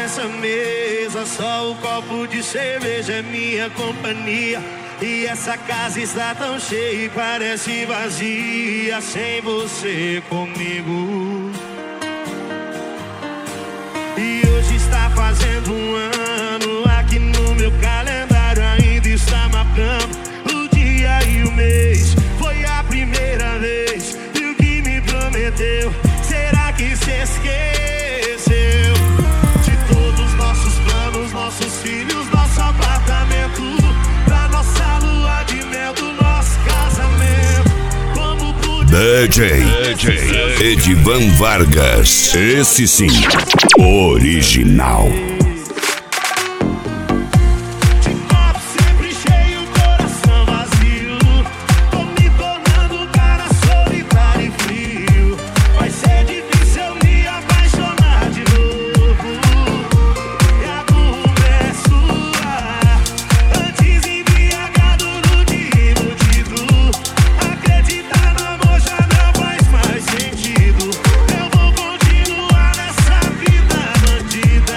nessa mesa, só o copo de cerveja é minha companhia. E essa casa está tão cheia e parece vazia sem você comigo. E hoje está fazendo um ano, aqui no meu calendário ainda está marcando o dia e o mês. Foi a primeira vez e o que me prometeu, será que se esqueceu? De todos nossos planos, nossos filhos, nosso apartamento, da nossa lua de mel, do nosso casamento. Como DJ Edivan Vargas, esse sim, original. de copo sempre cheio, coração vazio, tô me tornando um cara solitário e frio. Vai ser difícil eu me apaixonar de novo, e a culpa é sua. Antes embriagado no dia iludido, acreditar no amor já não faz mais sentido. Eu vou continuar nessa vida bandida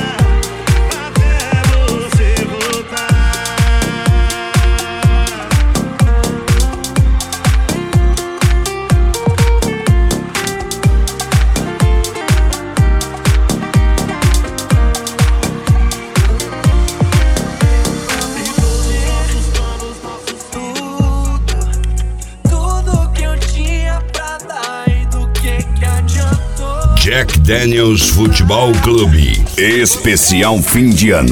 até você voltar. Tudo que eu tinha pra dar e do que adiantou? Jack Daniels Futebol Clube, especial fim de ano.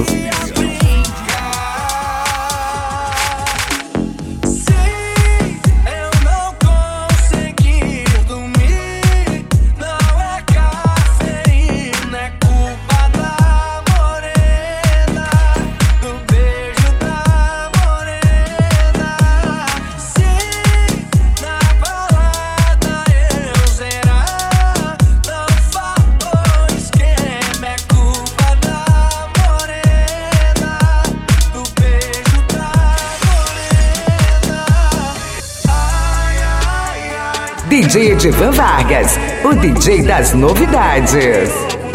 Sim, eu não consegui dormir. Não é cafeína, é culpa da morena, do beijo da morena. Sim, na balada eu zerar, não faltou esquema, é culpa da morena, do beijo da morena. Ai, ai, ai. DJ Edivan Vargas, o DJ das novidades.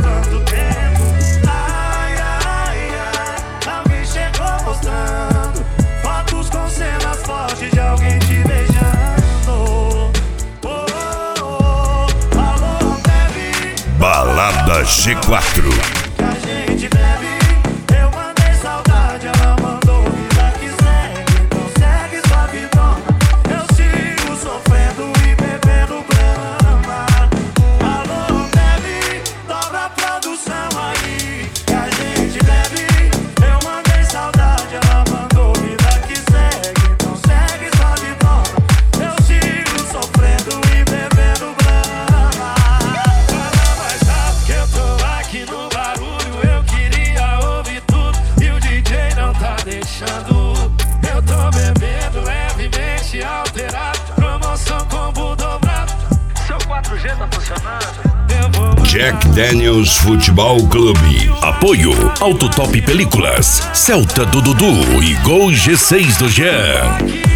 Ai, ai, ai, alguém chegou mostrando fotos com cenas fortes de alguém te beijando. Oh, oh, oh, alô, bebe, Balada G4. que a gente bebe. Eu mandei saudade, ela mandou vida que segue. Então segue sua vidona, eu sigo sofrendo e bebendo brama. Alô, bebe, dobra a produção aí, que a gente bebe. Eu mandei saudade, ela mandou vida que segue. Então segue sua vidona, eu sigo sofrendo e bebendo brama. Fala mais rápido que eu tô aqui no barulho. Eu queria ouvir tudo e o DJ não tá deixando. Eu tô bebendo levemente alterado, promoção combo dobrado. Seu 4G tá funcionando? Eu vou Jack Daniels Futebol Clube. Apoio Autotop Películas, Celta do Dudu e Gol G6 do Jean.